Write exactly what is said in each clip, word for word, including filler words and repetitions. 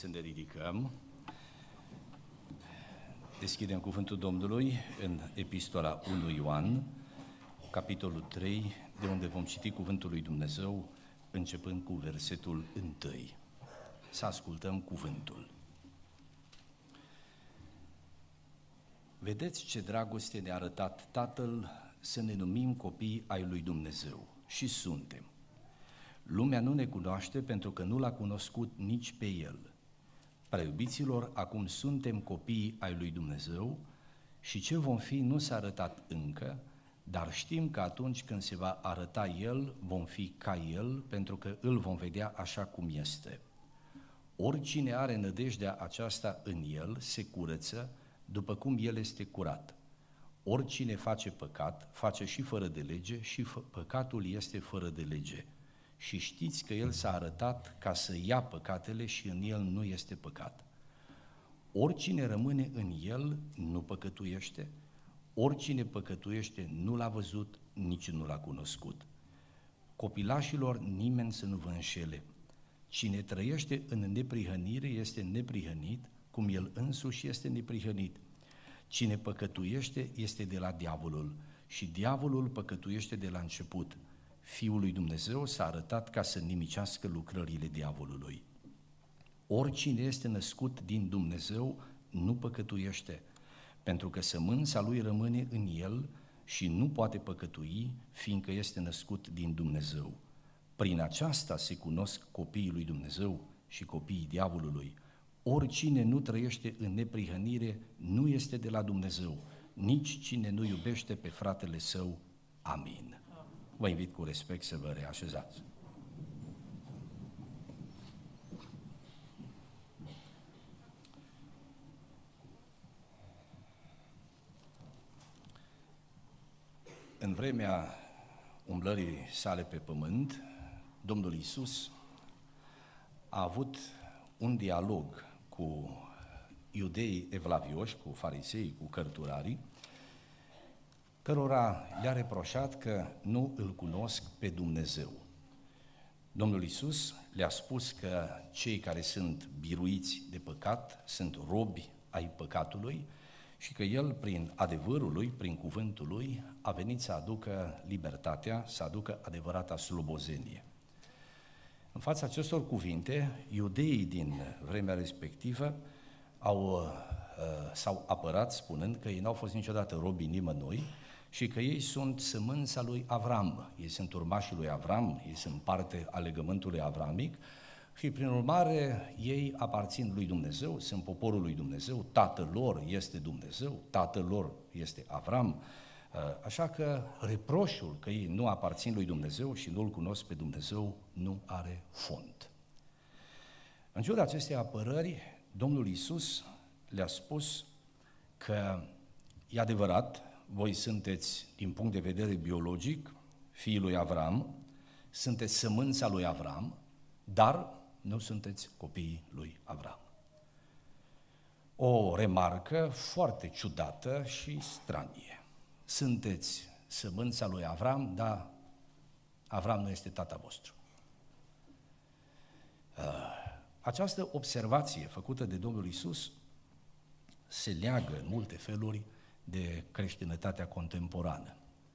Să ne ridicăm, deschidem cuvântul Domnului în Epistola unu Ioan, capitolul trei, de unde vom citi cuvântul lui Dumnezeu, începând cu versetul unu. Să ascultăm cuvântul. Vedeți ce dragoste ne-a arătat Tatăl să ne numim copii ai lui Dumnezeu, și suntem. Lumea nu ne cunoaște pentru că nu l-a cunoscut nici pe El. Preiubiților, acum suntem copii ai lui Dumnezeu și ce vom fi nu s-a arătat încă, dar știm că atunci când se va arăta El, vom fi ca El, pentru că îl vom vedea așa cum este. Oricine are nădejdea aceasta în El se curăță, după cum El este curat. Oricine face păcat, face și fără de lege și păcatul este fără de lege. Și știți că El s-a arătat ca să ia păcatele și în El nu este păcat. Oricine rămâne în El nu păcătuiește, oricine păcătuiește nu l-a văzut, nici nu l-a cunoscut. Copilașilor, nimeni să nu vă înșele. Cine trăiește în neprihănire este neprihănit, cum El însuși este neprihănit. Cine păcătuiește este de la diavolul și diavolul păcătuiește de la început. Fiul lui Dumnezeu s-a arătat ca să nimicească lucrările diavolului. Oricine este născut din Dumnezeu nu păcătuiește, pentru că sămânța lui rămâne în el și nu poate păcătui, fiindcă este născut din Dumnezeu. Prin aceasta se cunosc copiii lui Dumnezeu și copiii diavolului. Oricine nu trăiește în neprihănire nu este de la Dumnezeu, nici cine nu iubește pe fratele său. Amin. Vă invit cu respect să vă reașezați. În vremea umblării sale pe pământ, Domnul Iisus a avut un dialog cu iudeii evlavioși, cu farisei, cu cărturarii, cărora le-a reproșat că nu îl cunosc pe Dumnezeu. Domnul Iisus le-a spus că cei care sunt biruiți de păcat sunt robi ai păcatului și că El, prin adevărul Lui, prin cuvântul Lui, a venit să aducă libertatea, să aducă adevărata slobozenie. În fața acestor cuvinte, iudeii din vremea respectivă au, s-au apărat spunând că ei n-au fost niciodată robii nimănui și că ei sunt sămânța lui Avram, ei sunt urmașii lui Avram, ei sunt parte a legământului avramic și prin urmare ei aparțin lui Dumnezeu, sunt poporul lui Dumnezeu, tatăl lor este Dumnezeu, tatăl lor este Avram, așa că reproșul că ei nu aparțin lui Dumnezeu și nu-L cunosc pe Dumnezeu nu are fond. În ciuda acestei apărări, Domnul Iisus le-a spus că e adevărat, voi sunteți, din punct de vedere biologic, fiii lui Avram, sunteți sămânța lui Avram, dar nu sunteți copiii lui Avram. O remarcă foarte ciudată și stranie. Sunteți sămânța lui Avram, dar Avram nu este tata vostru. Această observație făcută de Domnul Iisus se leagă în multe feluri de creștinătatea contemporană.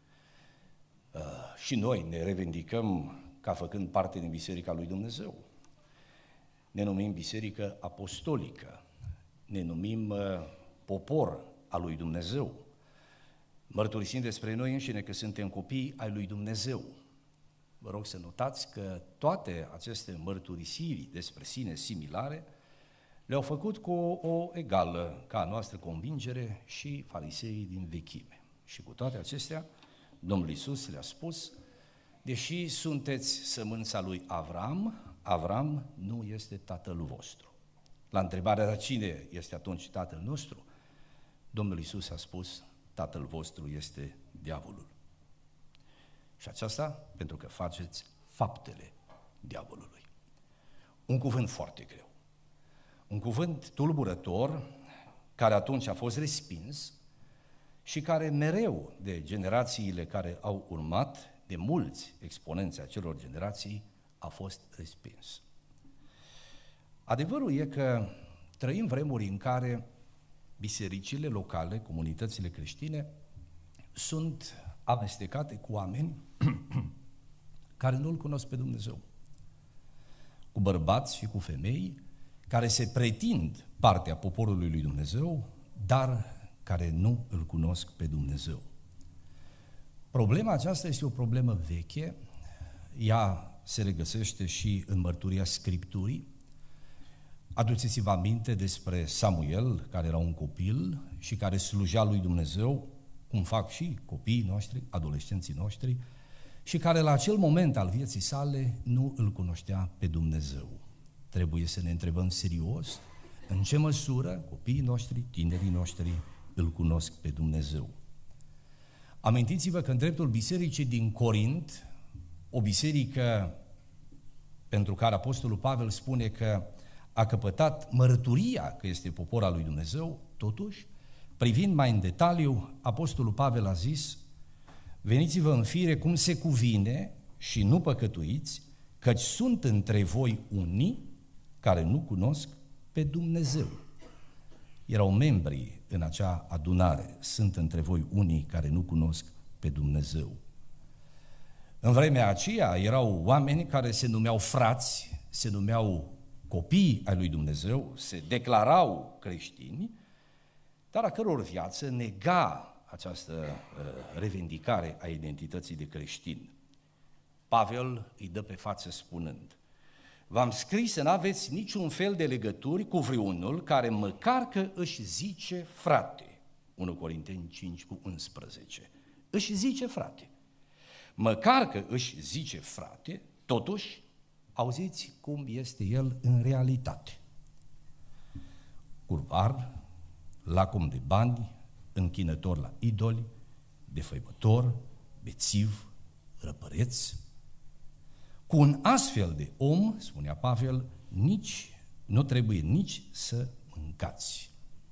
Și noi ne revendicăm ca făcând parte din Biserica lui Dumnezeu. Ne numim Biserică Apostolică, ne numim popor al lui Dumnezeu. Mărturisim despre noi înșine că suntem copii ai lui Dumnezeu. Vă rog să notați că toate aceste mărturisiri despre sine similare le-au făcut cu o egală ca a noastră convingere și fariseii din vechime. Și cu toate acestea, Domnul Iisus le-a spus, deși sunteți sămânța lui Avram, Avram nu este tatăl vostru. La întrebarea de cine este atunci tatăl nostru, Domnul Iisus a spus, tatăl vostru este diavolul. Și aceasta pentru că faceți faptele diavolului. Un cuvânt foarte greu. Un cuvânt tulburător, care atunci a fost respins și care mereu de generațiile care au urmat, de mulți exponenți acelor generații, a fost respins. Adevărul e că trăim vremuri în care bisericile locale, comunitățile creștine, sunt amestecate cu oameni care nu-L cunosc pe Dumnezeu, cu bărbați și cu femei care se pretind partea poporului lui Dumnezeu, dar care nu Îl cunosc pe Dumnezeu. Problema aceasta este o problemă veche, ea se regăsește și în mărturia Scripturii. Aduceți-vă aminte despre Samuel, care era un copil și care slujea lui Dumnezeu, cum fac și copiii noștri, adolescenții noștri, și care la acel moment al vieții sale nu Îl cunoștea pe Dumnezeu. Trebuie să ne întrebăm serios în ce măsură copiii noștri, tinerii noștri, Îl cunosc pe Dumnezeu. Amintiți-vă că în dreptul bisericii din Corint, o biserică pentru care Apostolul Pavel spune că a căpătat mărturia că este popor al lui Dumnezeu, totuși, privind mai în detaliu, Apostolul Pavel a zis: veniți-vă în fire cum se cuvine și nu păcătuiți, căci sunt între voi unii care nu cunosc pe Dumnezeu. Erau membri în acea adunare, sunt între voi unii care nu cunosc pe Dumnezeu. În vremea aceea erau oameni care se numeau frați, se numeau copii ai lui Dumnezeu, se declarau creștini, dar a căror viață nega această uh, revendicare a identității de creștin. Pavel îi dă pe față spunând: v-am scris să n-aveți niciun fel de legături cu vreunul care măcar că își zice frate. unu Corinteni cinci cu unsprezece. Își zice frate. Măcar că își zice frate, totuși, auziți cum este el în realitate. Curvar, lacom de bani, închinător la idoli, defăimător, bețiv, răpăreț. Cu un astfel de om, spunea Pavel, nici, nu trebuie nici să mâncați.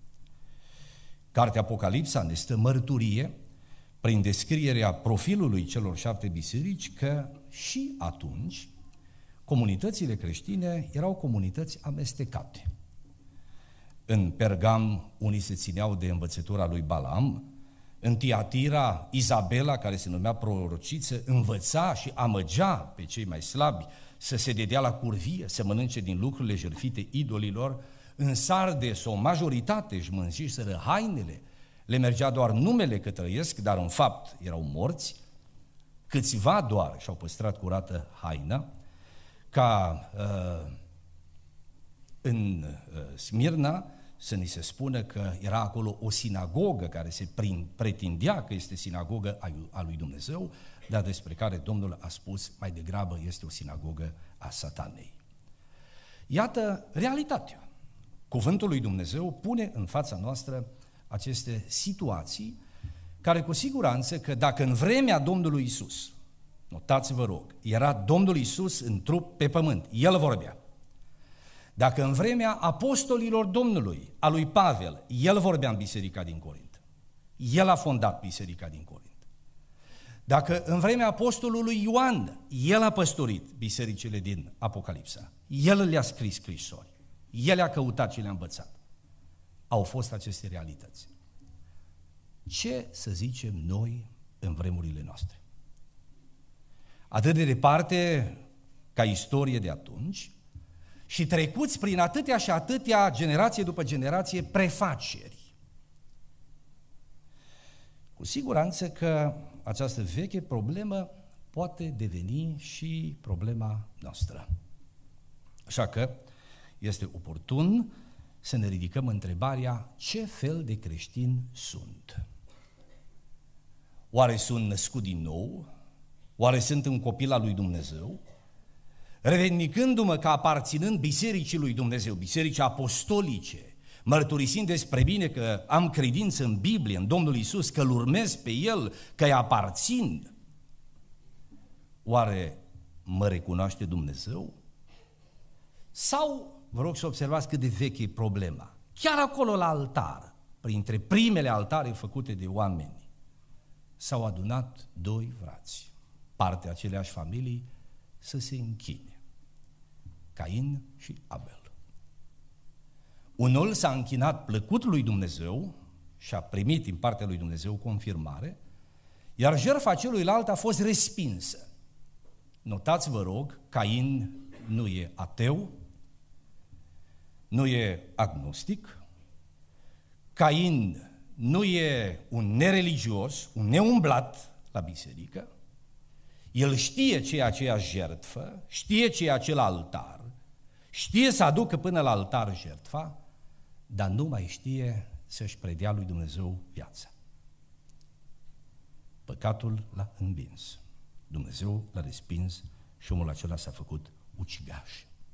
Cartea Apocalipsa ne stă mărturie prin descrierea profilului celor șapte biserici că și atunci comunitățile creștine erau comunități amestecate. În Pergam unii se țineau de învățătura lui Balaam, în Tiatira Izabela, care se numea prorociță, învăța și amăgea pe cei mai slabi să se dedea la curvie, să mănânce din lucrurile jertfite idolilor. În Sardes o majoritate își mânjiseră hainele, le mergea doar numele că trăiesc, dar în fapt erau morți. Câțiva doar și-au păstrat curată haina, ca uh, în uh, Smirna să ni se spună că era acolo o sinagogă care se pretindea că este sinagogă a lui Dumnezeu, dar despre care Domnul a spus mai degrabă este o sinagogă a Satanei. Iată realitatea. Cuvântul lui Dumnezeu pune în fața noastră aceste situații care cu siguranță că dacă în vremea Domnului Iisus, notați-vă rog, era Domnul Iisus în trup pe pământ, El vorbea. Dacă în vremea apostolilor Domnului, a lui Pavel, el vorbea în biserica din Corint, el a fondat biserica din Corint. Dacă în vremea apostolului Ioan, el a păstorit bisericile din Apocalipsa, el le-a scris scrisori, el le-a căutat și le-a învățat. Au fost aceste realități. Ce să zicem noi în vremurile noastre? Atât de departe ca istorie de atunci, și trecuți prin atâtea și atâtea, generație după generație, prefaceri. Cu siguranță că această veche problemă poate deveni și problema noastră. Așa că este oportun să ne ridicăm întrebarea: ce fel de creștin sunt? Oare sunt născut din nou? Oare sunt un copil al lui Dumnezeu? Revendicându-mă ca aparținând bisericii lui Dumnezeu, bisericii apostolice, mărturisind despre bine că am credință în Biblie, în Domnul Iisus, că îl urmez pe El, că îi aparțin, oare mă recunoaște Dumnezeu? Sau, vă rog să observați cât de veche e problema, chiar acolo la altar, printre primele altare făcute de oameni, s-au adunat doi frați, parte aceleași familii, să se închine. Cain și Abel. Unul s-a închinat plăcut lui Dumnezeu și a primit din partea lui Dumnezeu confirmare, iar jertfa celuilalt a fost respinsă. Notați, vă rog, Cain nu e ateu, nu e agnostic, Cain nu e un nereligios, un neumblat la biserică, el știe ce e aceea jertfă, știe ce e acel altar, știe să aducă până la altar jertfa, dar nu mai știe să-și predea lui Dumnezeu viața. Păcatul l-a învins, Dumnezeu l-a respins și omul acela s-a făcut ucigaș.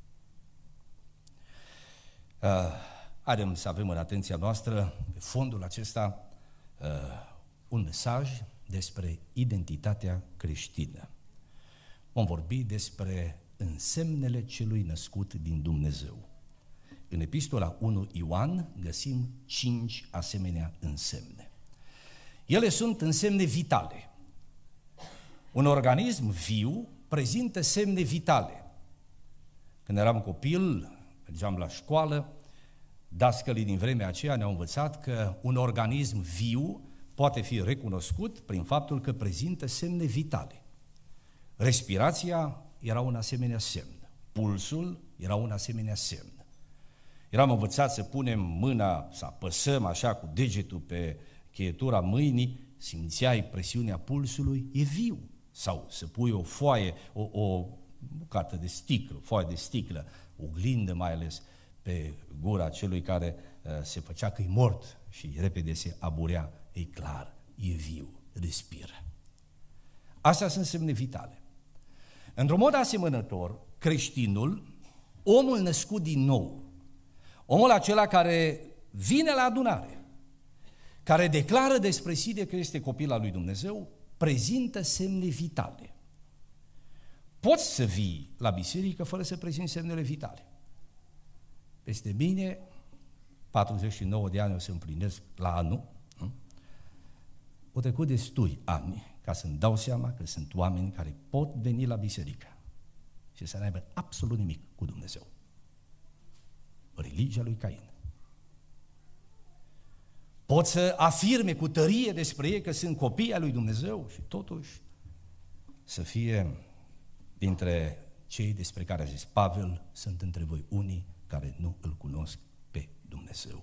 Uh, haideți să avem în atenția noastră, pe fondul acesta, uh, un mesaj despre identitatea creștină. Vom vorbi despre însemnele celui născut din Dumnezeu. În epistola unu Ioan găsim cinci asemenea însemne. Ele sunt însemne vitale. Un organism viu prezintă semne vitale. Când eram copil, mergeam la școală, dascălii din vremea aceea ne-au învățat că un organism viu poate fi recunoscut prin faptul că prezintă semne vitale. Respirația era un asemenea semn, pulsul era un asemenea semn. Eram învățați să punem mâna, să apăsăm așa cu degetul pe cheietura mâinii, simțeai presiunea pulsului, e viu. Sau să pui o foaie, o, o bucată de sticlă, o foaie de sticlă, o oglindă mai ales pe gura celui care uh, se făcea că e mort și repede se aburea, e clar, e viu, respiră. Astea sunt semne vitale. Într-un mod asemănător, creștinul, omul născut din nou, omul acela care vine la adunare, care declară despre sine că este copil al lui Dumnezeu, prezintă semne vitale. Poți să vii la biserică fără să prezinți semnele vitale. Peste mine, patruzeci și nouă de ani o să împlinesc la anul, o trecut destui ani ca să-mi dau seama că sunt oameni care pot veni la biserică și să n-aibă absolut nimic cu Dumnezeu. Religia lui Cain. Pot să afirme cu tărie despre ei că sunt copii ai lui Dumnezeu și totuși să fie dintre cei despre care a zis Pavel, sunt între voi unii care nu îl cunosc pe Dumnezeu.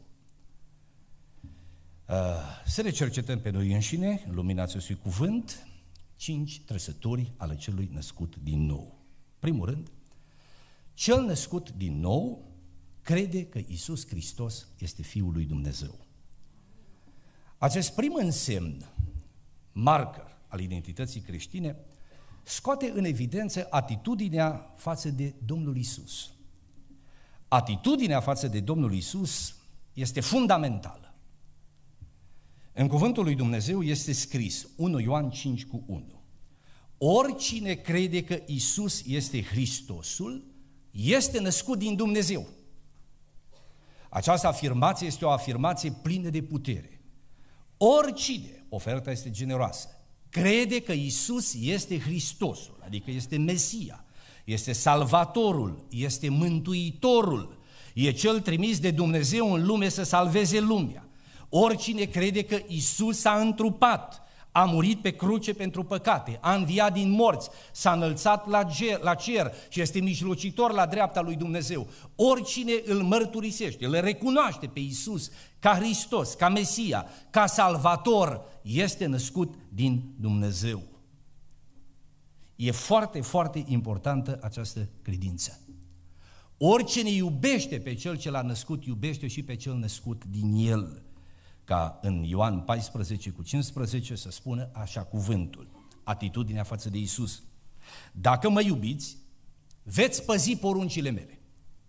Să ne cercetăm pe noi înșine, în lumina acestui cuvânt, cinci trăsături ale celui născut din nou. Primul rând, cel născut din nou crede că Iisus Hristos este Fiul lui Dumnezeu. Acest prim însemn, marker al identității creștine, scoate în evidență atitudinea față de Domnul Iisus. Atitudinea față de Domnul Iisus este fundamentală. În cuvântul lui Dumnezeu este scris, unu Ioan cinci cu unu. Oricine crede că Iisus este Hristosul, este născut din Dumnezeu. Această afirmație este o afirmație plină de putere. Oricine, oferta este generoasă, crede că Iisus este Hristosul, adică este Mesia, este Salvatorul, este Mântuitorul, e Cel trimis de Dumnezeu în lume să salveze lumea. Oricine crede că Iisus s-a întrupat, a murit pe cruce pentru păcate, a înviat din morți, s-a înălțat la cer, la cer și este mijlocitor la dreapta lui Dumnezeu. Oricine îl mărturisește, îl recunoaște pe Iisus ca Hristos, ca Mesia, ca Salvator, este născut din Dumnezeu. E foarte, foarte importantă această credință. Oricine iubește pe Cel ce l-a născut, iubește și pe Cel născut din El. Ca în Ioan paisprezece cu cincisprezece să spună așa cuvântul, atitudinea față de Iisus. Dacă mă iubiți, veți păzi poruncile mele.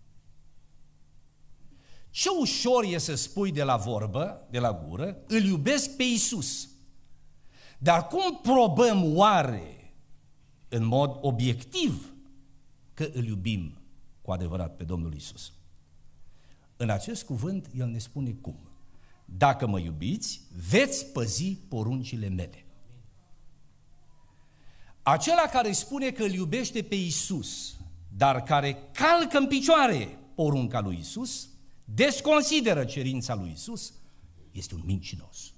Ce ușor e să spui de la vorbă, de la gură, îl iubesc pe Iisus. Dar cum probăm oare în mod obiectiv că îl iubim cu adevărat pe Domnul Iisus? În acest cuvânt El ne spune cum. Dacă mă iubiți, veți păzi poruncile mele. Acela care spune că îl iubește pe Iisus, dar care calcă în picioare porunca lui Iisus, desconsideră cerința lui Iisus, este un mincinos.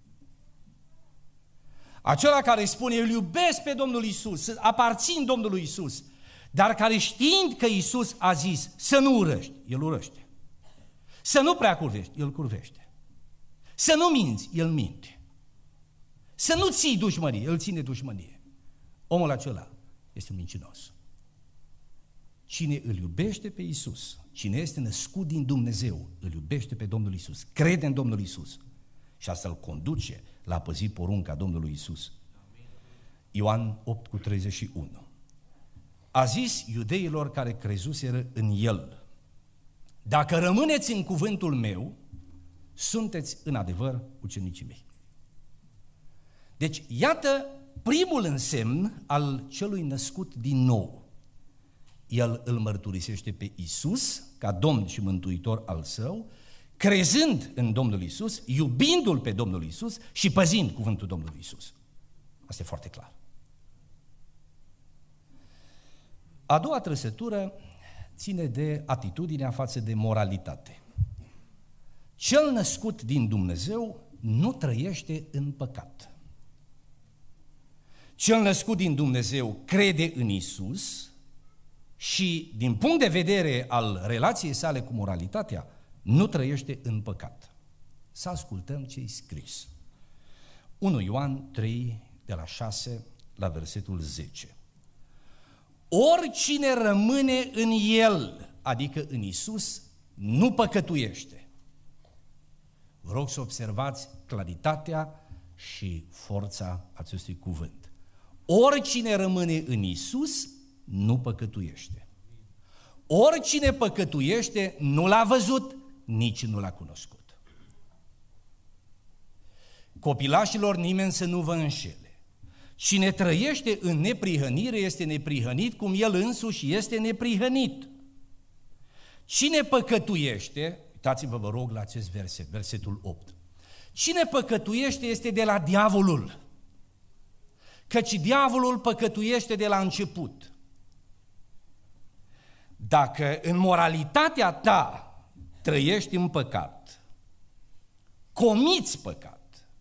Acela care spune, eu îl iubesc pe Domnul Iisus, aparțin Domnului Iisus, dar care știind că Iisus a zis să nu urăști, el urăște. Să nu prea curvești, el curvește. Să nu minți, el minte. Să nu ții dușmănie, el ține dușmănie. Omul acela este un mincinos. Cine îl iubește pe Iisus, cine este născut din Dumnezeu, îl iubește pe Domnul Iisus, crede în Domnul Iisus și asta îl conduce la a păzi porunca Domnului Iisus. Ioan opt cu treizeci și unu. A zis iudeilor care crezuseră în El, dacă rămâneți în cuvântul meu, sunteți în adevăr ucenicii mei. Deci, iată primul însemn al celui născut din nou. El îl mărturisește pe Iisus ca Domn și Mântuitor al său, crezând în Domnul Iisus, iubindu-L pe Domnul Iisus și păzind cuvântul Domnului Iisus. Asta e foarte clar. A doua trăsătură ține de atitudinea față de moralitate. Cel născut din Dumnezeu nu trăiește în păcat. Cel născut din Dumnezeu crede în Iisus și, din punct de vedere al relației sale cu moralitatea, nu trăiește în păcat. Să ascultăm ce-i scris. unu Ioan trei, de la șase la versetul zece. Oricine rămâne în El, adică în Iisus, nu păcătuiește. Vă rog să observați claritatea și forța acestui cuvânt. Oricine rămâne în Iisus, nu păcătuiește. Oricine păcătuiește, nu l-a văzut, nici nu l-a cunoscut. Copilașilor, nimeni să nu vă înșele. Cine trăiește în neprihănire este neprihănit cum el însuși este neprihănit. Cine păcătuiește, uitați-vă, vă rog, la acest verset, versetul opt. Cine păcătuiește este de la diavolul, căci diavolul păcătuiește de la început. Dacă în moralitatea ta trăiești în păcat, comiți păcat,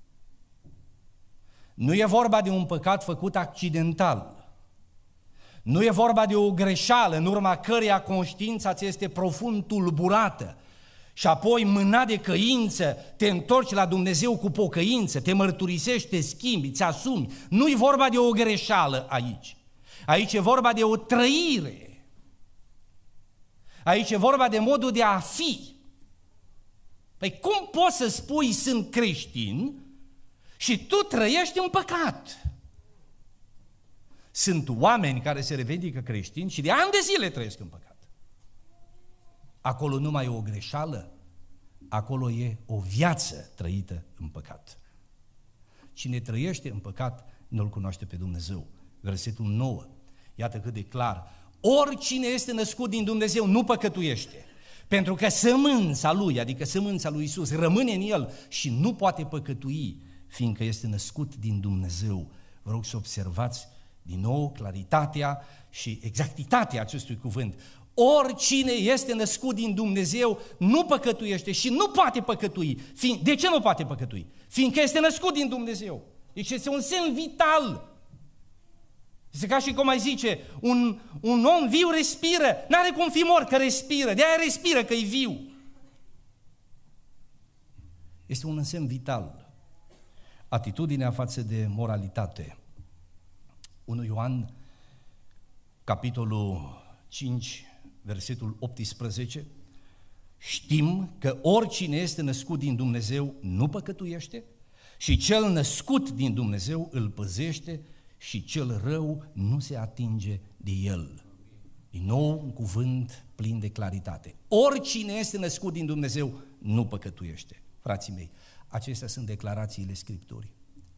nu e vorba de un păcat făcut accidental, nu e vorba de o greșeală în urma căreia conștiința ți este profund tulburată și apoi mâna de căință te întorci la Dumnezeu cu pocăință, te mărturisești, te schimbi, îți asumi. Nu e vorba de o greșeală aici. Aici e vorba de o trăire. Aici e vorba de modul de a fi. Păi cum poți să spui sunt creștin și tu trăiești în păcat? Sunt oameni care se revendică creștini și de ani de zile trăiesc în păcat. Acolo nu mai e o greșeală, acolo e o viață trăită în păcat. Cine trăiește în păcat nu-L cunoaște pe Dumnezeu. Versetul nouă, iată cât de clar. Oricine este născut din Dumnezeu nu păcătuiește, pentru că sămânța Lui, adică sămânța lui Iisus, rămâne în El și nu poate păcătui, fiindcă este născut din Dumnezeu. Vă rog să observați din nou claritatea și exactitatea acestui cuvânt. Oricine este născut din Dumnezeu nu păcătuiește și nu poate păcătui. De ce nu poate păcătui? Fiindcă este născut din Dumnezeu. Deci este un semn vital. Este ca și cum ai zice, un, un om viu respiră, n-are cum fi mort că respiră, de-aia respiră că e viu. Este un semn vital. Atitudinea față de moralitate. unu Ioan, capitolul cinci, versetul optsprezece, știm că oricine este născut din Dumnezeu nu păcătuiește și cel născut din Dumnezeu îl păzește și cel rău nu se atinge de el. Din nou un cuvânt plin de claritate. Oricine este născut din Dumnezeu nu păcătuiește. Frații mei, acestea sunt declarațiile Scripturii.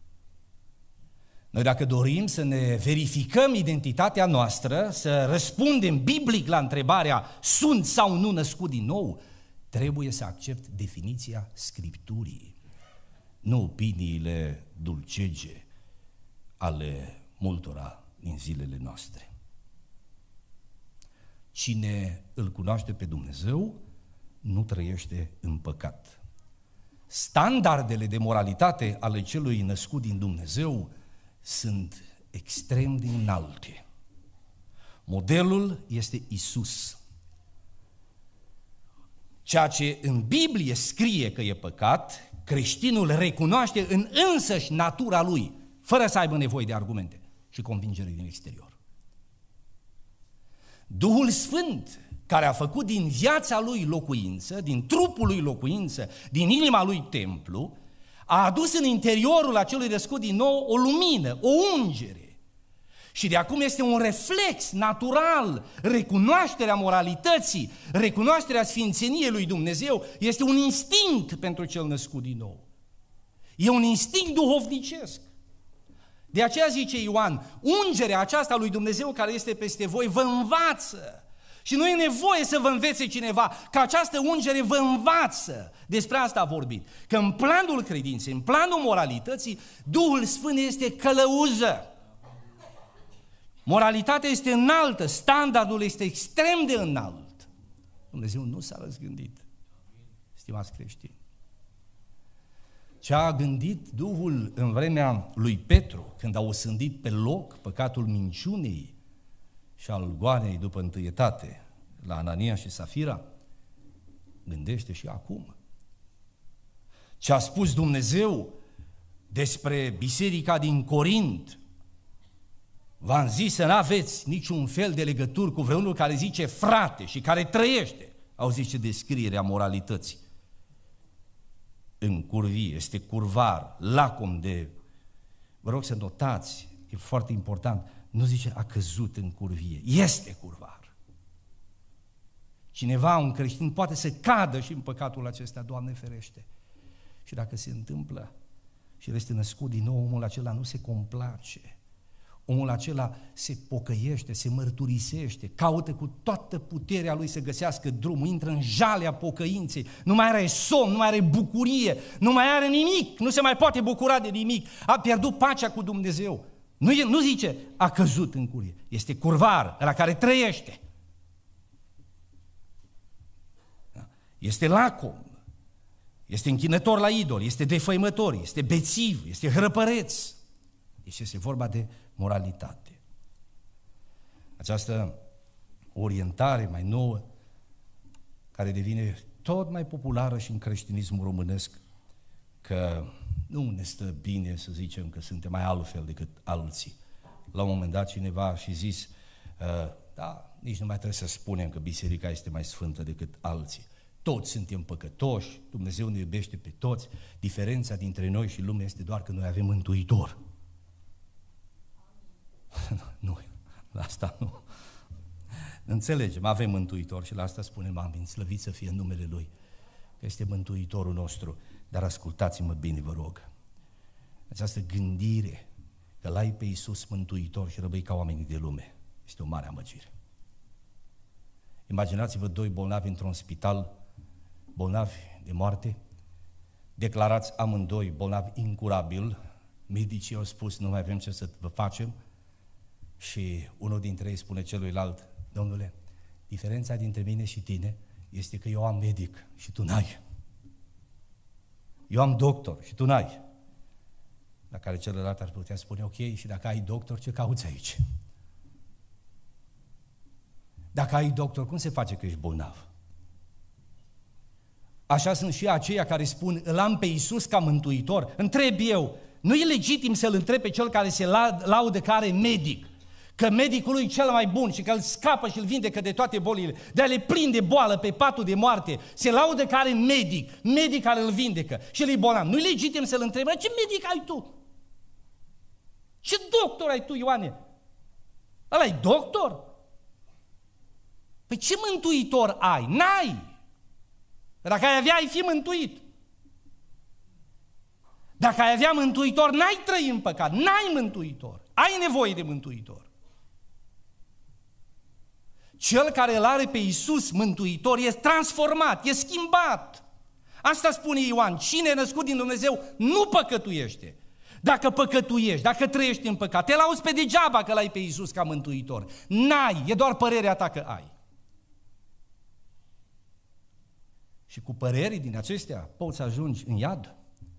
Noi dacă dorim să ne verificăm identitatea noastră, să răspundem biblic la întrebarea sunt sau nu născut din nou, trebuie să accept definiția Scripturii, nu opiniile dulcege ale multora din zilele noastre. Cine îl cunoaște pe Dumnezeu nu trăiește în păcat. Standardele de moralitate ale celui născut din Dumnezeu sunt extrem de înalte. Modelul este Isus. Ceea ce în Biblie scrie că e păcat, creștinul recunoaște în însăși natura lui, fără să aibă nevoie de argumente și convingere din exterior. Duhul Sfânt, care a făcut din viața lui locuință, din trupul lui locuință, din inima lui templu, a adus în interiorul acelui născut din nou o lumină, o ungere. Și de acum este un reflex natural, recunoașterea moralității, recunoașterea sfințeniei lui Dumnezeu, este un instinct pentru cel născut din nou. E un instinct duhovnicesc. De aceea zice Ioan, ungerea aceasta lui Dumnezeu care este peste voi vă învață. Și nu e nevoie să vă învețe cineva, că această ungere vă învață. Despre asta a vorbit. Că în planul credinței, în planul moralității, Duhul Sfânt este călăuză. Moralitatea este înaltă, standardul este extrem de înalt. Dumnezeu nu s-a răzgândit, stimați creștini. Ce a gândit Duhul în vremea lui Petru, când a osândit pe loc păcatul minciunii și al goanei după întâietate la Anania și Safira, gândește și acum. Ce a spus Dumnezeu despre biserica din Corint, v-am zis să n-aveți niciun fel de legături cu vreunul care zice frate și care trăiește. Auziți ce descriere a moralității. În curvie, este curvar, lacom de... Vă rog să notați, e foarte important, nu zice a căzut în curvie, este curvar. Cineva, un creștin, poate să cadă și în păcatul acesta, Doamne ferește. Și dacă se întâmplă și el este născut din nou, omul acela nu se complace. Omul acela se pocăiește, se mărturisește, caută cu toată puterea lui să găsească drumul, intră în jalea pocăinței, nu mai are somn, nu mai are bucurie, nu mai are nimic, nu se mai poate bucura de nimic, a pierdut pacea cu Dumnezeu. Nu, e, nu zice a căzut în curie, este curvar, la care trăiește. Este lacom, este închinător la idol, este defăimător, este bețiv, este hrăpăreț. Deci este vorba de moralitate. Această orientare mai nouă, care devine tot mai populară și în creștinismul românesc, că nu ne stă bine să zicem că suntem mai altfel decât alții. La un moment dat cineva a și zis, da, nici nu mai trebuie să spunem că biserica este mai sfântă decât alții. Toți suntem păcătoși, Dumnezeu ne iubește pe toți, diferența dintre noi și lume este doar că noi avem Mântuitor. Nu, la asta nu. Înțelegem, avem Mântuitor și la asta spunem amin, slăvit să fie numele Lui, că este Mântuitorul nostru, dar ascultați-mă bine, vă rog. Această gândire că l-ai pe Iisus Mântuitor și rămâi ca oamenii de lume, este o mare amăgire. Imaginați-vă doi bolnavi într-un spital, bolnavi de moarte, declarați amândoi bolnavi incurabil, medicii au spus nu mai avem ce să vă facem și unul dintre ei spune celuilalt, domnule, diferența dintre mine și tine este că eu am medic și tu n-ai. Eu am doctor și tu n-ai. La care celălalt ar putea spune, ok, și dacă ai doctor, ce cauți aici? Dacă ai doctor, cum se face că ești bolnav? Așa sunt și aceia care spun, îl am pe Iisus ca mântuitor. Întreb eu, nu e legitim să-l întreb pe cel care se laudă că are medic, că medicul lui e cel mai bun și că îl scapă și îl vindecă de toate bolile, de-a le prinde boală pe patul de moarte, se laudă că are medic, medic care îl vindecă și el e bolnav. Nu e legitim să-l întreb, ce medic ai tu? Ce doctor ai tu, Ioane? Ăla-i doctor? Păi ce mântuitor ai? N-ai! Dacă ai avea, ai fi mântuit. Dacă ai avea mântuitor, n-ai trăi în păcat, n-ai mântuitor. Ai nevoie de mântuitor. Cel care îl are pe Iisus mântuitor e transformat, e schimbat. Asta spune Ioan, cine e născut din Dumnezeu nu păcătuiește. Dacă păcătuiești, dacă trăiești în păcat, te lauzi pe degeaba că l-ai pe Iisus ca mântuitor. N-ai, e doar părerea ta că ai. și cu păreri din acestea poți ajungi în iad?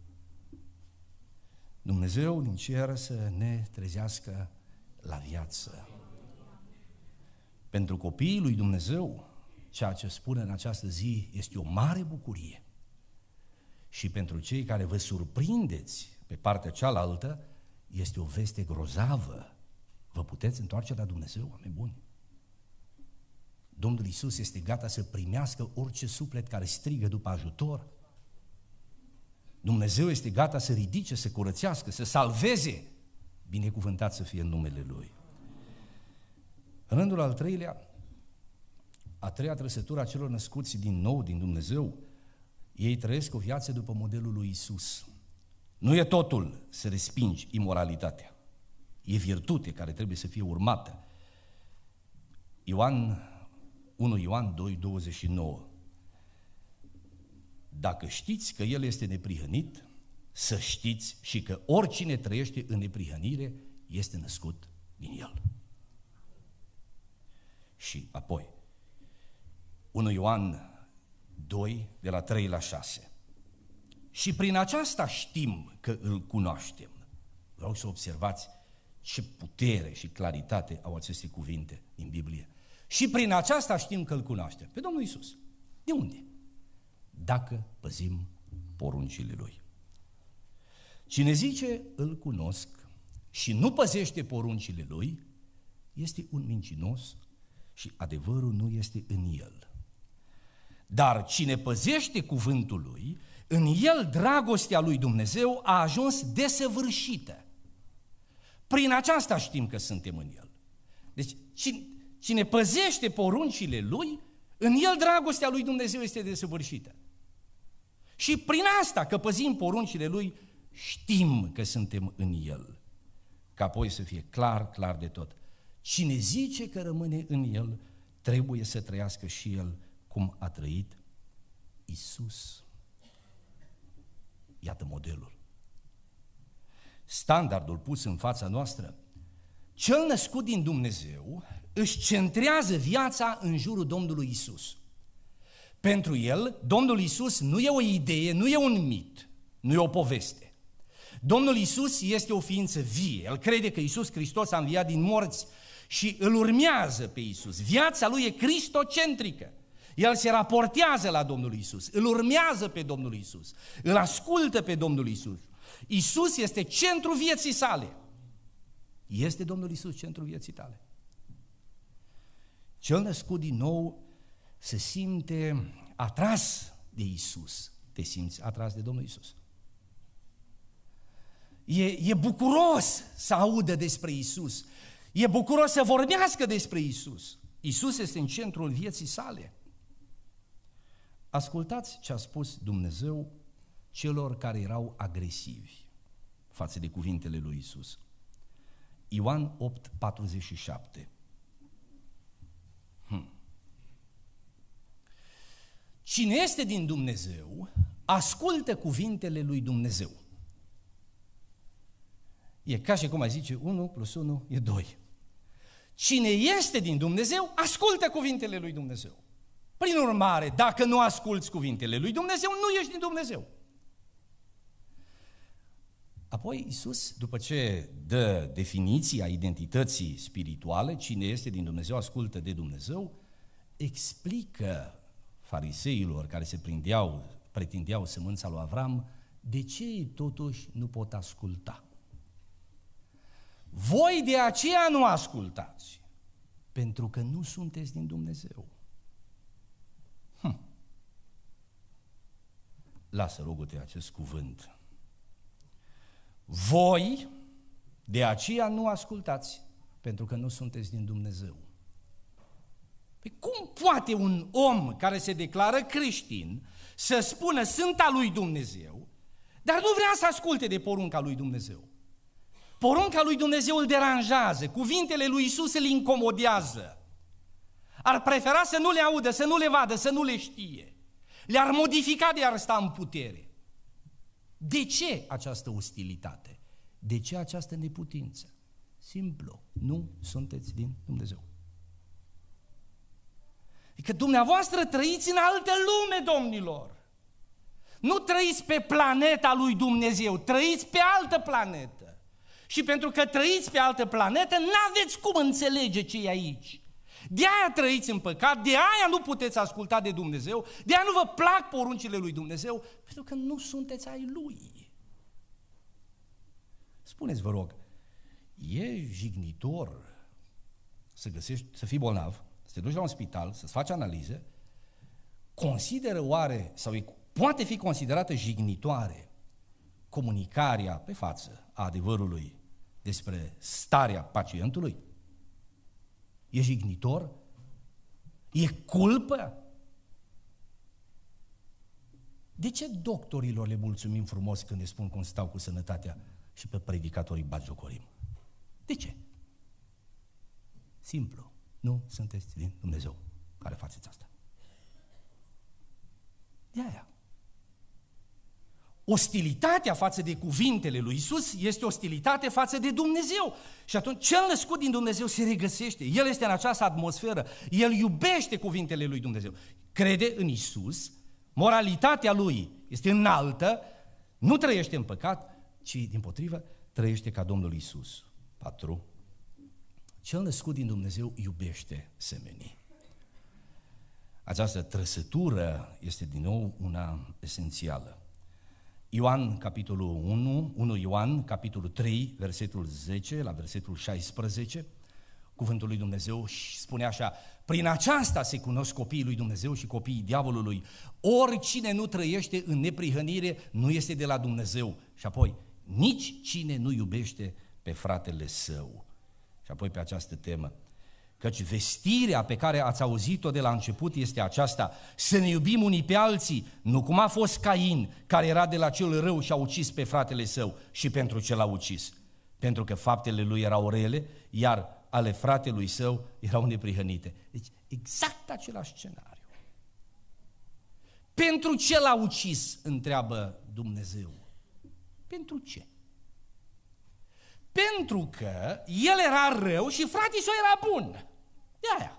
Dumnezeu din cer să ne trezească la viață. Pentru copiii lui Dumnezeu, ceea ce spune în această zi este o mare bucurie. Și pentru cei care vă surprindeți pe partea cealaltă, este o veste grozavă. Vă puteți întoarce la Dumnezeu, oameni buni. Domnul Iisus este gata să primească orice suflet care strigă după ajutor. Dumnezeu este gata să ridice, să curățească, să salveze. Binecuvântat să fie în numele Lui. În rândul al treilea, a treia trăsătură a celor născuți din nou din Dumnezeu, ei trăiesc o viață după modelul lui Iisus. Nu e totul să respingi imoralitatea. E virtute care trebuie să fie urmată. Ioan, unu Ioan doi, douăzeci și nouă. Dacă știți că El este neprihănit, să știți și că oricine trăiește în neprihănire este născut din El. Și apoi, unu Ioan doi, de la trei la șase. Și prin aceasta știm că îl cunoaștem. Vreau să observați ce putere și claritate au aceste cuvinte din Biblie. Și prin aceasta știm că îl cunoaștem. Pe Domnul Iisus. De unde? Dacă păzim poruncile Lui. Cine zice îl cunosc și nu păzește poruncile Lui, este un mincinos și adevărul nu este în el. Dar cine păzește cuvântul Lui, în el dragostea lui Dumnezeu a ajuns desăvârșită. Prin aceasta știm că suntem în El. Deci cine, cine păzește poruncile Lui, în el dragostea lui Dumnezeu este desăvârșită. Și prin asta, că păzim poruncile Lui, știm că suntem în El. Ca apoi să fie clar, clar de tot. Cine zice că rămâne în El, trebuie să trăiască și El cum a trăit Iisus. Iată modelul. Standardul pus în fața noastră. Cel născut din Dumnezeu își centrează viața în jurul Domnului Iisus. Pentru el, Domnul Iisus nu e o idee, nu e un mit, nu e o poveste. Domnul Iisus este o ființă vie. El crede că Iisus Hristos a înviat din morți și îl urmează pe Iisus. Viața lui e cristocentrică. El se raportează la Domnul Iisus, îl urmează pe Domnul Iisus, îl ascultă pe Domnul Iisus. Iisus este centrul vieții sale. Este Domnul Iisus centrul vieții tale. Cel născut din nou se simte atras de Iisus. Te simți atras de Domnul Iisus. E, e bucuros să audă despre Iisus. E bucuros să vorbească despre Iisus. Iisus este în centrul vieții sale. Ascultați ce a spus Dumnezeu celor care erau agresivi față de cuvintele lui Iisus. Ioan opt, patruzeci și șapte. Hmm. Cine este din Dumnezeu, ascultă cuvintele lui Dumnezeu. E ca și cum ai zice, unu plus unu e doi. Cine este din Dumnezeu, ascultă cuvintele lui Dumnezeu. Prin urmare, dacă nu asculți cuvintele lui Dumnezeu, nu ești din Dumnezeu. Apoi Iisus, după ce dă definiția identității spirituale, cine este din Dumnezeu, ascultă de Dumnezeu, explică fariseilor care se prindeau, pretindeau sămânța lui Avram, de ce ei totuși nu pot asculta. Voi de aceea nu ascultați, pentru că nu sunteți din Dumnezeu. Hm. Lasă, rugă-te, acest cuvânt. Voi de aceea nu ascultați, pentru că nu sunteți din Dumnezeu. Păi cum poate un om care se declară creștin să spună sunt al lui Dumnezeu, dar nu vrea să asculte de porunca lui Dumnezeu? Porunca lui Dumnezeu îl deranjează, cuvintele lui Iisus îl incomodează. Ar prefera să nu le audă, să nu le vadă, să nu le știe. Le-ar modifica de ar sta în putere. De ce această ostilitate? De ce această neputință? Simplu, nu sunteți din Dumnezeu. Adică dumneavoastră trăiți în altă lume, domnilor. Nu trăiți pe planeta lui Dumnezeu, trăiți pe altă planetă. Și pentru că trăiți pe altă planetă, n-aveți cum înțelege ce e aici. De aia trăiți în păcat, de aia nu puteți asculta de Dumnezeu, de aia nu vă plac poruncile lui Dumnezeu, pentru că nu sunteți ai Lui. Spuneți, vă rog, e jignitor să găsești, să fii bolnav, să te duci la un spital, să-ți faci analize? Consideră oare, sau e, poate fi considerată jignitoare comunicarea pe față a adevărului despre starea pacientului? E jignitor? E culpă? De ce doctorilor le mulțumim frumos când ne spun cum stau cu sănătatea și pe predicatorii batjocorim? De ce? Simplu, nu sunteți din Dumnezeu care faceți asta. De aia. Ostilitatea față de cuvintele lui Iisus este ostilitate față de Dumnezeu. Și atunci cel născut din Dumnezeu se regăsește. El este în această atmosferă. El iubește cuvintele lui Dumnezeu. Crede în Iisus, moralitatea lui este înaltă, nu trăiește în păcat, ci dimpotrivă trăiește ca Domnul Iisus. Patru. Cel născut din Dumnezeu iubește semenii. Această trăsătură este din nou una esențială. Ioan, capitolul unu, unu Ioan, capitolul trei, versetul zece la versetul șaisprezece, cuvântul lui Dumnezeu spune așa: prin aceasta se cunosc copiii lui Dumnezeu și copiii diavolului. Oricine nu trăiește în neprihănire nu este de la Dumnezeu. Și apoi, nici cine nu iubește pe fratele său. Și apoi pe această temă, căci vestirea pe care ați auzit-o de la început este aceasta: să ne iubim unii pe alții, nu cum a fost Cain, care era de la cel rău și a ucis pe fratele său. Și pentru ce l-a ucis? Pentru că faptele lui erau rele, iar ale fratelui său erau neprihănite. Deci exact același scenariu. Pentru ce l-a ucis? Întreabă Dumnezeu. Pentru ce? Pentru că el era rău și fratele său era bun. De aia.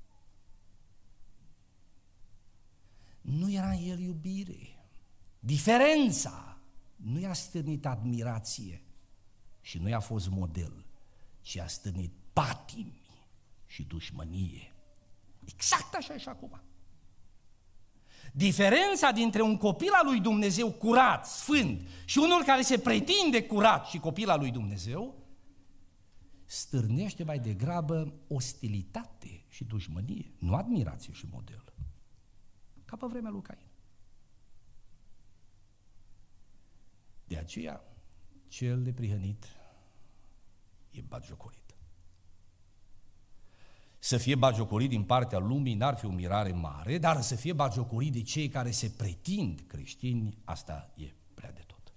Nu era în el iubire. Diferența nu i-a stârnit admirație și nu i-a fost model, ci a stârnit patimi și dușmănie. Exact așa e și acum. Diferența dintre un copil al lui Dumnezeu curat, sfânt, și unul care se pretinde curat și copil al lui Dumnezeu, stârnește mai degrabă ostilitate și dușmănie, nu admirație și model. Ca pe vremea lui Cain. De aceea, cel neprihănit e batjocorit. Să fie batjocorit din partea lumii n-ar fi o mirare mare, dar să fie batjocorit de cei care se pretind creștini, asta e prea de tot.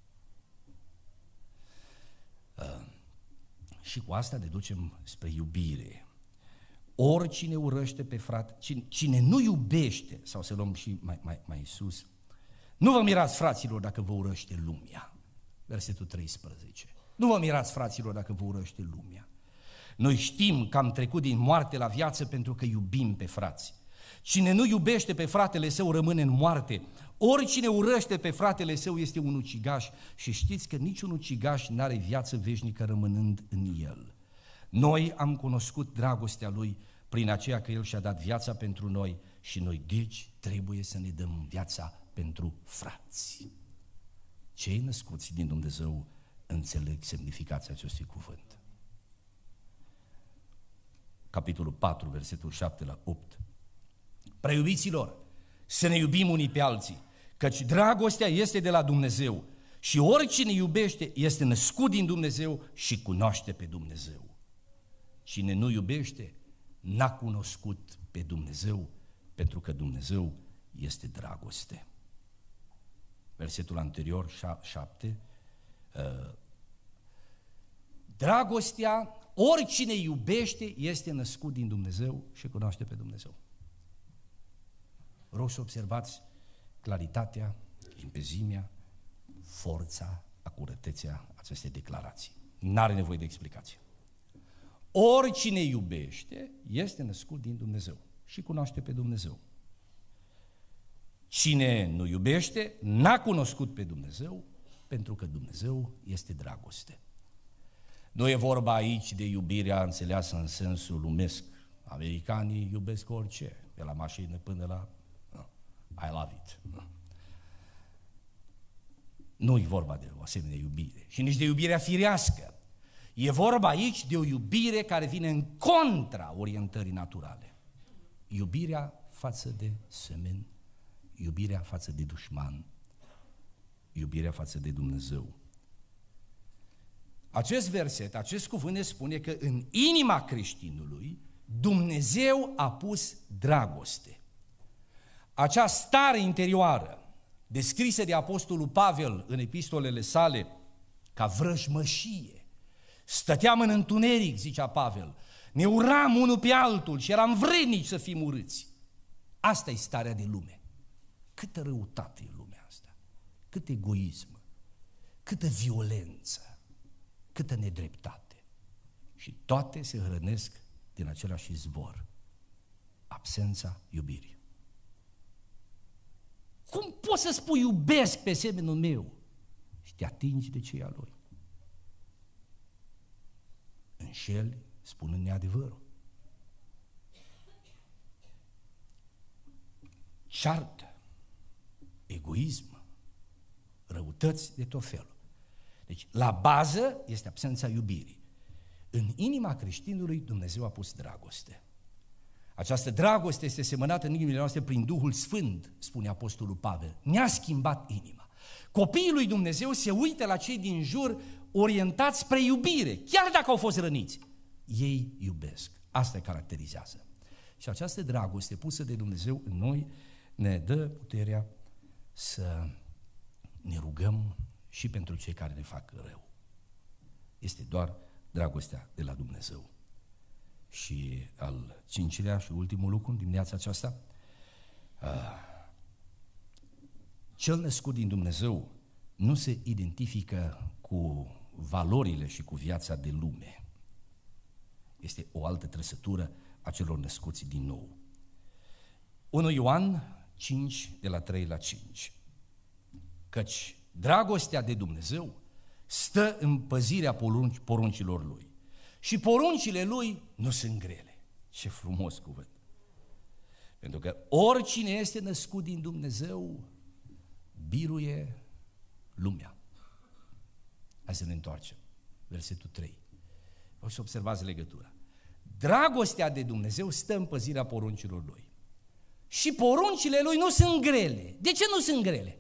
Uh, și cu asta ne ducem spre iubire. Oricine urăște pe frate, cine, cine nu iubește, sau să luăm și mai, mai, mai sus, nu vă mirați, fraților, dacă vă urăște lumea. Versetul treisprezece. Nu vă mirați, fraților, dacă vă urăște lumea. Noi știm că am trecut din moarte la viață pentru că iubim pe frați. Cine nu iubește pe fratele său rămâne în moarte. Oricine urăște pe fratele său este un ucigaș și știți că niciun ucigaș n-are viață veșnică rămânând în el. Noi am cunoscut dragostea lui prin aceea că el și-a dat viața pentru noi și noi deci trebuie să ne dăm viața pentru frați. Cei născuți din Dumnezeu înțeleg semnificația acestui cuvânt. Capitolul patru, versetul șapte la opt. Preiubiților, să ne iubim unii pe alții, căci dragostea este de la Dumnezeu și oricine iubește este născut din Dumnezeu și cunoaște pe Dumnezeu. Cine nu iubește n-a cunoscut pe Dumnezeu, pentru că Dumnezeu este dragoste. Versetul anterior, șapte, dragostea, oricine iubește este născut din Dumnezeu și cunoaște pe Dumnezeu. Rog să observați claritatea, limpezimea, forța, acuratețea acestei declarații. N-are nevoie de explicație. Oricine iubește este născut din Dumnezeu și cunoaște pe Dumnezeu. Cine nu iubește, n-a cunoscut pe Dumnezeu, pentru că Dumnezeu este dragoste. Nu e vorba aici de iubirea înțeleasă în sensul lumesc. Americanii iubesc orice, de la mașină până la no, I love it. No. Nu e vorba de o asemenea iubire și nici de iubirea firească. E vorba aici de o iubire care vine în contra orientării naturale. Iubirea față de semen, iubirea față de dușman, iubirea față de Dumnezeu. Acest verset, acest cuvânt ne spune că în inima creștinului Dumnezeu a pus dragoste. Acea stare interioară, descrisă de Apostolul Pavel în epistolele sale ca vrăjmășie. Stăteam în întuneric, zicea Pavel, ne uram unul pe altul și eram vrednici să fim urâți. Asta e starea de lume. Câtă răutate e lumea asta, cât egoism, câtă violență, câtă nedreptate. Și toate se hrănesc din același izvor, absența iubirii. Cum poți să spui iubesc pe semenul meu și te atingi de ceea lui? Înșeli spunând neadevărul. Ceartă, egoism, răutăți de tot felul. Deci, la bază este absența iubirii. În inima creștinului Dumnezeu a pus dragoste. Această dragoste este semănată în inimile noastre prin Duhul Sfânt, spune Apostolul Pavel. Ne-a schimbat inima. Copiii lui Dumnezeu se uită la cei din jur orientați spre iubire, chiar dacă au fost răniți. Ei iubesc. Asta îi caracterizează. Și această dragoste pusă de Dumnezeu în noi ne dă puterea să ne rugăm și pentru cei care ne fac rău. Este doar dragostea de la Dumnezeu. Și al cincilea și ultimul lucru în dimineața aceasta, cel născut din Dumnezeu nu se identifică cu valorile și cu viața de lume. Este o altă trăsătură a celor născuți din nou. unu Ioan cinci, de la trei la cinci. Căci dragostea de Dumnezeu stă în păzirea poruncilor Lui. Și poruncile Lui nu sunt grele. Ce frumos cuvânt! Pentru că oricine este născut din Dumnezeu biruie lumea. Hai să ne întoarcem. Versetul trei. O să observați legătura. Dragostea de Dumnezeu stă în păzirea poruncilor Lui. Și poruncile Lui nu sunt grele. De ce nu sunt grele?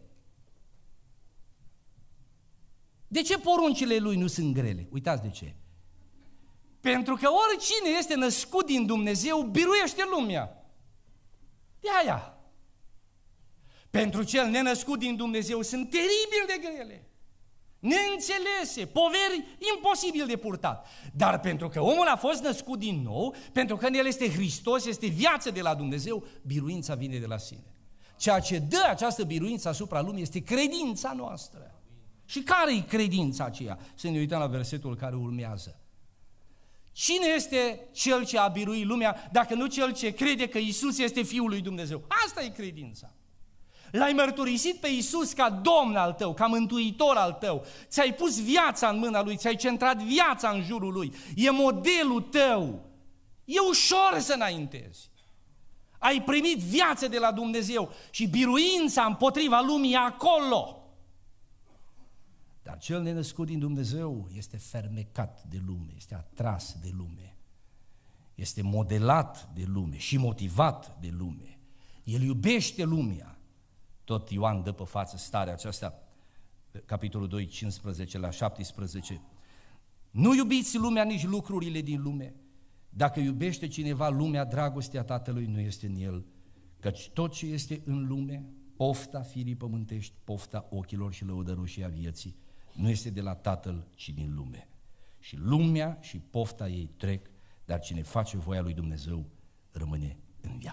De ce poruncile Lui nu sunt grele? Uitați de ce. Pentru că oricine este născut din Dumnezeu biruiește lumea. De aia. Pentru cel nenăscut din Dumnezeu sunt teribil de grele, neînțelese, poveri imposibil de purtat. Dar pentru că omul a fost născut din nou, pentru că în el este Hristos, este viață de la Dumnezeu, biruința vine de la sine. Ceea ce dă această biruință asupra lumii este credința noastră. Și care e credința aceea? Să ne uităm la versetul care urmează. Cine este cel ce a biruit lumea dacă nu cel ce crede că Iisus este Fiul lui Dumnezeu? Asta e credința. L-ai mărturisit pe Iisus ca Domn al tău, ca Mântuitor al tău, ți-ai pus viața în mâna Lui, ți-ai centrat viața în jurul Lui, e modelul tău, e ușor să înaintezi. Ai primit viață de la Dumnezeu și biruința împotriva lumii e acolo. Dar cel nenăscut din Dumnezeu este fermecat de lume, este atras de lume, este modelat de lume și motivat de lume. El iubește lumea. Tot Ioan dă pe față starea aceasta, capitolul doi, cincisprezece la șaptesprezece. Nu iubiți lumea, nici lucrurile din lume. Dacă iubește cineva lumea, dragostea Tatălui nu este în el, căci tot ce este în lume, pofta firii pământești, pofta ochilor și lăudăroșia vieții, nu este de la Tatăl, ci din lume. Și lumea și pofta ei trec, dar cine face voia lui Dumnezeu rămâne în veac.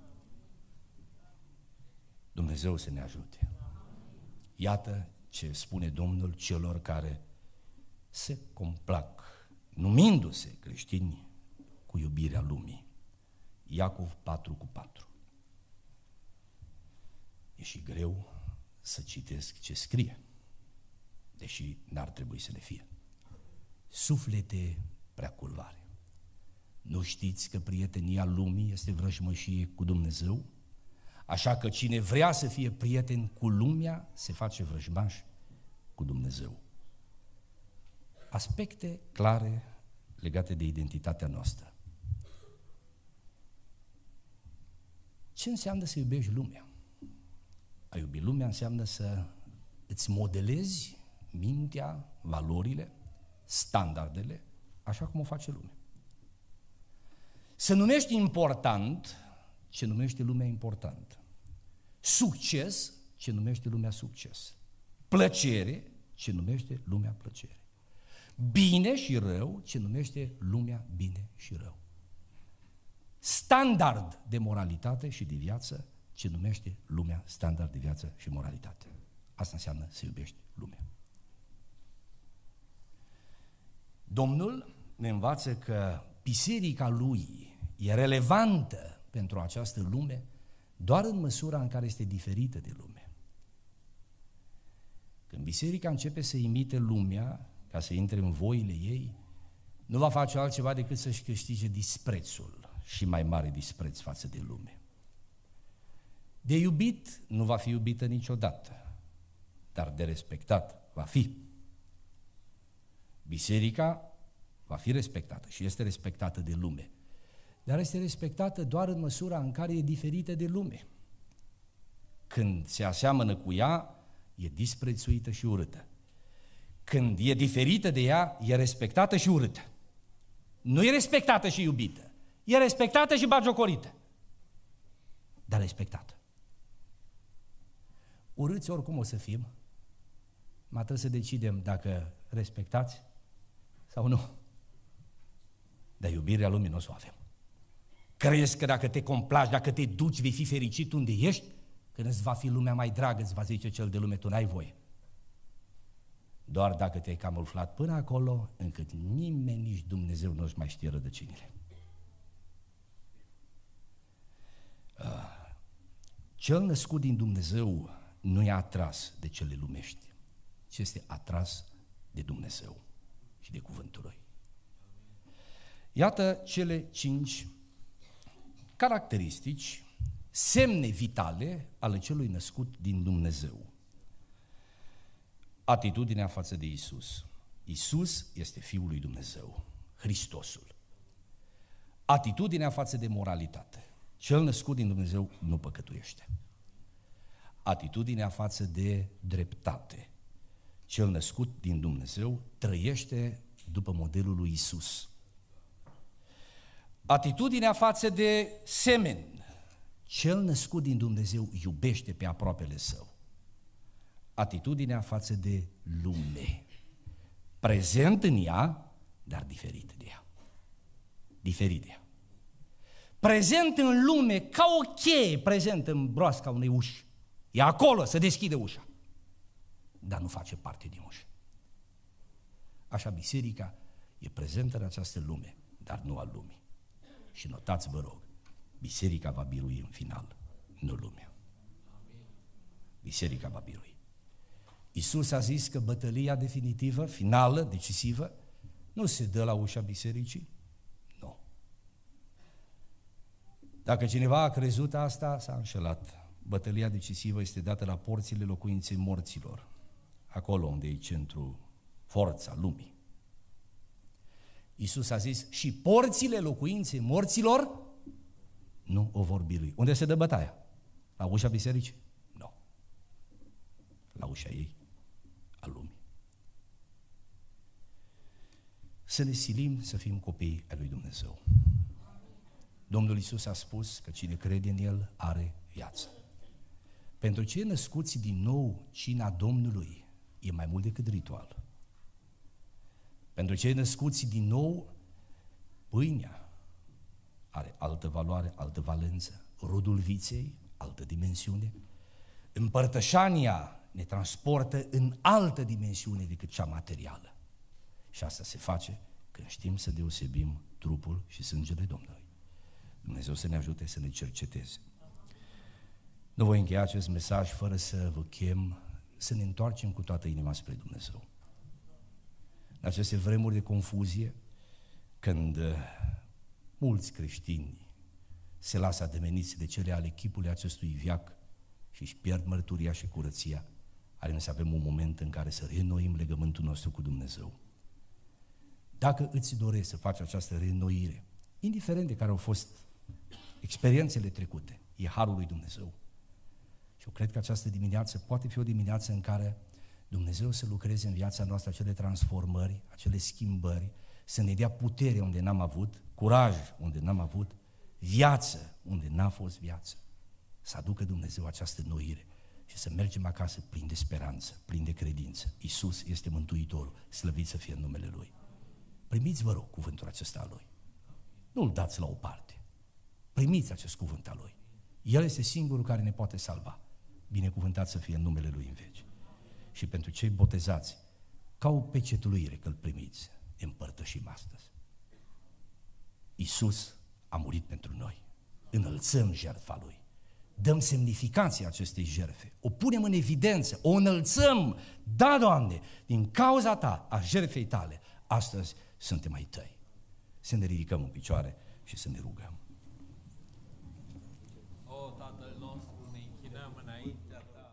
Dumnezeu să ne ajute. Iată ce spune Domnul celor care se complac, numindu-se creștini, cu iubirea lumii. Iacov patru cu patru. E și greu să citesc ce scrie, deși n-ar trebui să le fie. Suflete prea curvare, nu știți că prietenia lumii este vrăjmășie cu Dumnezeu? Așa că cine vrea să fie prieten cu lumea, se face vrăjmaș cu Dumnezeu. Aspecte clare legate de identitatea noastră. Ce înseamnă să iubești lumea? A iubi lumea înseamnă să îți modelezi mintea, valorile, standardele, așa cum o face lumea. Să numești important ce numește lumea important. Succes ce numește lumea succes. Plăcere ce numește lumea plăcere. Bine și rău ce numește lumea bine și rău. Standard de moralitate și de viață ce numește lumea standard de viață și moralitate. Asta înseamnă să iubești lumea. Domnul ne învață că biserica lui e relevantă pentru această lume doar în măsura în care este diferită de lume. Când biserica începe să imite lumea ca să intre în voile ei, nu va face altceva decât să-și câștige disprețul și mai mare dispreț față de lume. De iubit nu va fi iubită niciodată, dar de respectat va fi. Biserica va fi respectată și este respectată de lume, dar este respectată doar în măsura în care e diferită de lume. Când se aseamănă cu ea, e disprețuită și urâtă. Când e diferită de ea, e respectată și urâtă. Nu e respectată și iubită, e respectată și bagiocorită, dar respectată. Urâți oricum o să fim, mai trebuie să decidem dacă respectați sau nu. Dar iubirea lumii nu o să o avem. Crezi că dacă te complaci, dacă te duci, vei fi fericit unde ești? Când îți va fi lumea mai dragă, îți va zice cel de lume, tu n-ai voie. Doar dacă te-ai camuflat până acolo, încât nimeni, nici Dumnezeu nu-și mai știe rădăcinile. Cel născut din Dumnezeu nu e atras de cele lumești, ci este atras de Dumnezeu și de cuvântul Lui. Iată cele cinci caracteristici, semne vitale ale celui născut din Dumnezeu. Atitudinea față de Iisus. Iisus este Fiul lui Dumnezeu, Hristosul. Atitudinea față de moralitate. Cel născut din Dumnezeu nu păcătuiește. Atitudinea față de dreptate. Cel născut din Dumnezeu trăiește după modelul lui Iisus. Atitudinea față de semeni. Cel născut din Dumnezeu iubește pe aproapele său. Atitudinea față de lume. Prezent în ea, dar diferit de ea. Diferit de ea. Prezent în lume ca o cheie prezent în broasca unei uși. E acolo, să deschide ușa, dar nu face parte din ușă. Așa biserica e prezentă în această lume, dar nu al lumii. Și notați, vă rog, biserica va birui în final, nu lumea. Biserica va birui. Iisus a zis că bătălia definitivă, finală, decisivă, nu se dă la ușa bisericii, nu. Dacă cineva a crezut asta, s-a înșelat. Bătălia decisivă este dată la porțile locuinței morților, acolo unde e centrul, forța lumii. Iisus a zis, și porțile locuinței morților nu o vor birui. Unde se dă bătaia? La ușa bisericii? Nu. La ușa ei, a lumii. Să ne silim să fim copii ai lui Dumnezeu. Domnul Iisus a spus că cine crede în El are viață. Pentru cei născuți din nou, cina Domnului e mai mult decât ritual. Pentru cei născuți din nou, pâinea are altă valoare, altă valență, rodul viței, altă dimensiune. Împărtășania ne transportă în altă dimensiune decât cea materială. Și asta se face când știm să deosebim trupul și sângele Domnului. Dumnezeu să ne ajute să ne cerceteze. Nu voi încheia acest mesaj fără să vă chem să ne întoarcem cu toată inima spre Dumnezeu. În aceste vremuri de confuzie, când mulți creștini se lasă ademeniți de cele ale chipului acestui veac și își pierd mărturia și curăția, are să avem un moment în care să reînnoim legământul nostru cu Dumnezeu. Dacă îți dorești să faci această reînnoire, indiferent de care au fost experiențele trecute, e harul lui Dumnezeu. Și eu cred că această dimineață poate fi o dimineață în care Dumnezeu să lucreze în viața noastră acele transformări, acele schimbări, să ne dea putere unde n-am avut, curaj unde n-am avut, viață unde n-a fost viață. Să aducă Dumnezeu această înnoire și să mergem acasă plin de speranță, plin de credință. Iisus este Mântuitorul, slăvit să fie în numele Lui. Primiți, vă rog, cuvântul acesta al Lui. Nu-l dați la o parte. Primiți acest cuvânt al Lui. El este singurul care ne poate salva. Binecuvântat să fie în numele Lui în veci. Și pentru cei botezați, ca o pecetuire că îl primiți, împărtășim astăzi. Iisus a murit pentru noi. Înălțăm jertfa Lui. Dăm semnificația acestei jertfe. O punem în evidență, o înălțăm. Da, Doamne, din cauza Ta, a jertfei Tale, astăzi suntem ai Tăi. Să ne ridicăm în picioare și să ne rugăm. O, Tatăl nostru, ne închinăm înaintea Ta.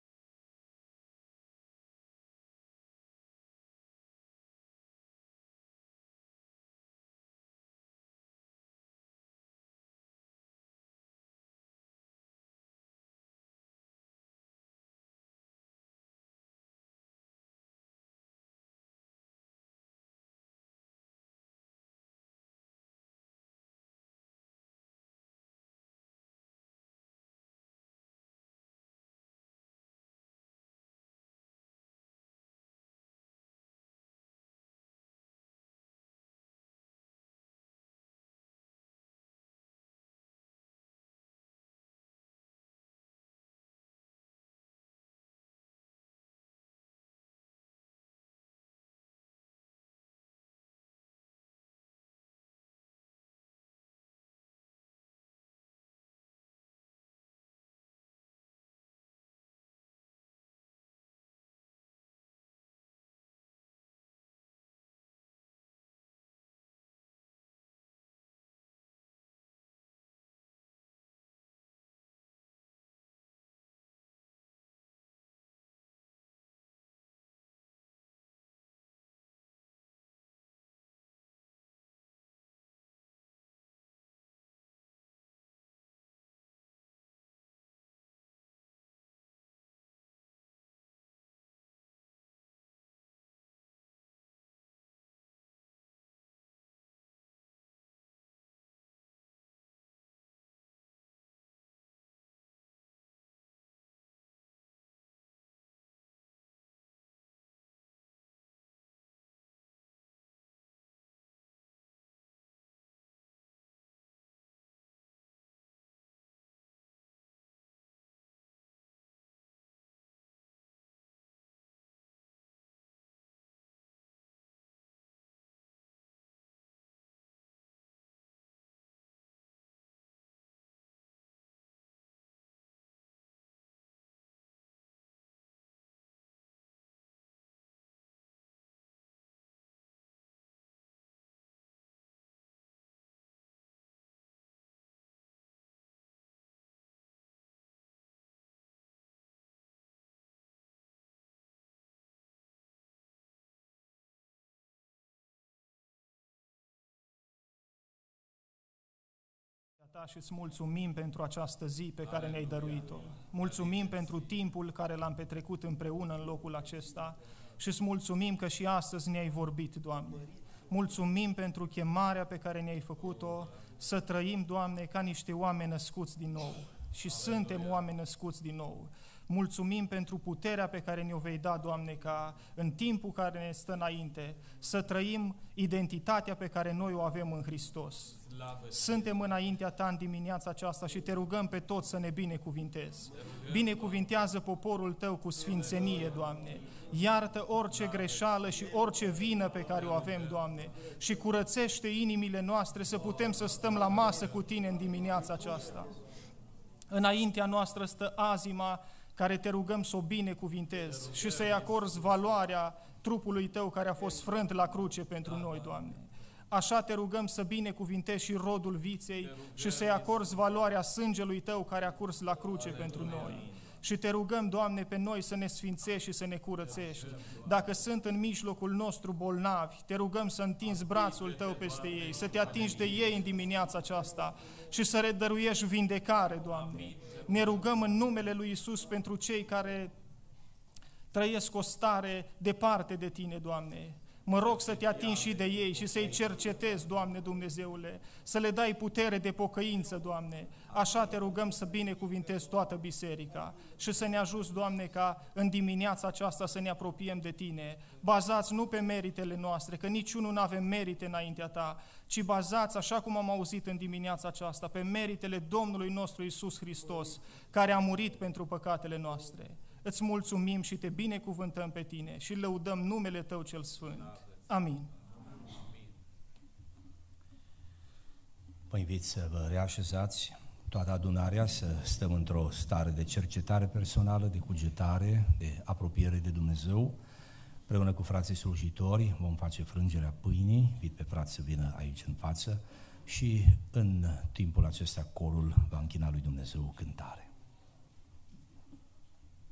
Ta și îți mulțumim pentru această zi pe care ne-ai dăruit-o. Mulțumim pentru timpul care l-am petrecut împreună în locul acesta și îți mulțumim că și astăzi ne-ai vorbit, Doamne. Mulțumim pentru chemarea pe care ne-ai făcut-o să trăim, Doamne, ca niște oameni născuți din nou. Și suntem oameni născuți din nou. Mulțumim pentru puterea pe care ne-o vei da, Doamne, ca în timpul care ne stă înainte să trăim identitatea pe care noi o avem în Hristos. Suntem înaintea Ta în dimineața aceasta și Te rugăm pe toți să ne binecuvintezi. Binecuvintează poporul Tău cu sfințenie, Doamne. Iartă orice greșeală și orice vină pe care o avem, Doamne, și curățește inimile noastre să putem să stăm la masă cu Tine în dimineața aceasta. Înaintea noastră stă azima care Te rugăm să o binecuvintezi și să-i acorzi valoarea trupului Tău care a fost frânt la cruce pentru noi, Doamne. Așa Te rugăm să binecuvintezi și rodul viței și să-i acorzi valoarea sângelui Tău care a curs la cruce pentru noi. Și Te rugăm, Doamne, pe noi să ne sfințești și să ne curățești. Dacă sunt în mijlocul nostru bolnavi, Te rugăm să întinzi brațul Tău peste ei, să Te atingi de ei în dimineața aceasta și să redăruiești vindecare, Doamne. Ne rugăm în numele lui Iisus pentru cei care trăiesc o stare departe de Tine, Doamne. Mă rog să Te atingi și de ei și să-i cercetezi, Doamne Dumnezeule, să le dai putere de pocăință, Doamne. Așa Te rugăm să binecuvintezi toată biserica și să ne ajuți, Doamne, ca în dimineața aceasta să ne apropiem de Tine, bazați nu pe meritele noastre, că niciunul nu avem merite înaintea Ta, ci bazați, așa cum am auzit în dimineața aceasta, pe meritele Domnului nostru Iisus Hristos, care a murit pentru păcatele noastre. Îți mulțumim și Te binecuvântăm pe Tine și lăudăm numele Tău cel Sfânt. Amin. Vă invit să vă reașezați, toată adunarea, să stăm într-o stare de cercetare personală, de cugetare, de apropiere de Dumnezeu. Împreună cu frații slujitori vom face frângerea pâinii, invit pe frați să vină aici în față și în timpul acesta corul va închina lui Dumnezeu cântare.